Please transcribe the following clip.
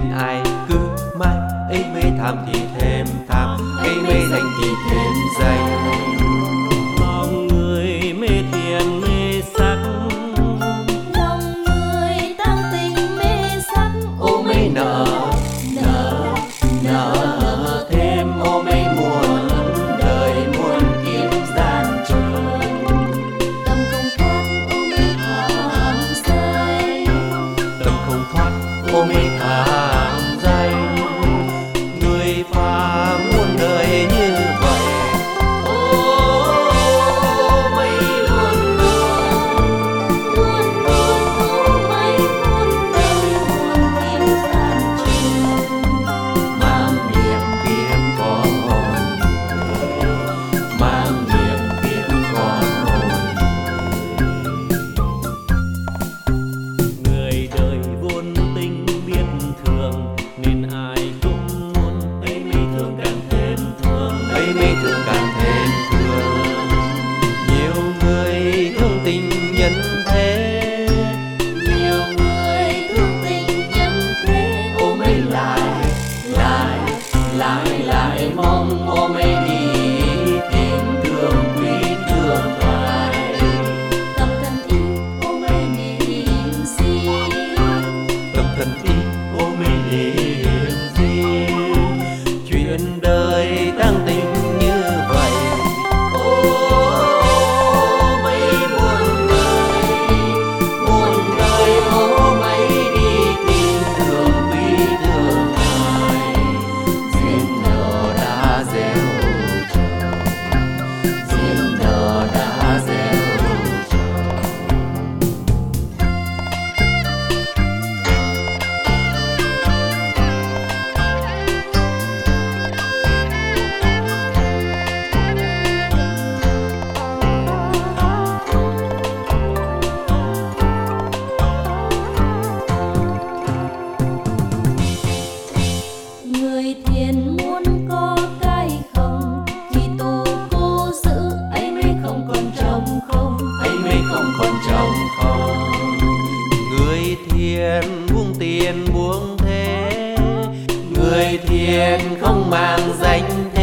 nên ai cứ mãi ấy mê tham thì thêm tham, ấy mê danh thì thêm danh. Lòng người mê thiền mê sắc, lòng người tăng tình mê sắc. Ô mê nở thêm, ô mê muôn đời muôn kiếp gian truân. Tâm không thoát ô mê tham say, Tâm không thoát ô mê tham danh. Người phàm muôn đời như vậy, ô mây muôn đời, muôn mây muôn đời muôn kiếp gian truân. mang niềm kiếp con người, mang niềm kiếp con người. người đời vốn tình biết thường, nên ai cũng muốn ấy mê thương càng thêm thương. Ấy mê thương càng thêm thương, nhiều người thương tình nhân thế, Nhiều người thương tình nhân thế. ô mê lại mong ô mê đi tìm thương quý thương ai. Tâm thân ý ô mê niệm riêng, Tâm thân ý ô mê niệm riêng. Chuyện đời tăng tình như vậy, ô mây muôn đời ô mây đi tìm thương quý thương ai. Duyên nợ đã gieo trồng, duyên nợ đã gieo trồng. người thiền muốn có cái không, khi tu cố giữ ấy mê không còn trống không. Ấy mê không còn trống không. Người thiền buông tiền buông thế, người thiền không mang danh thế.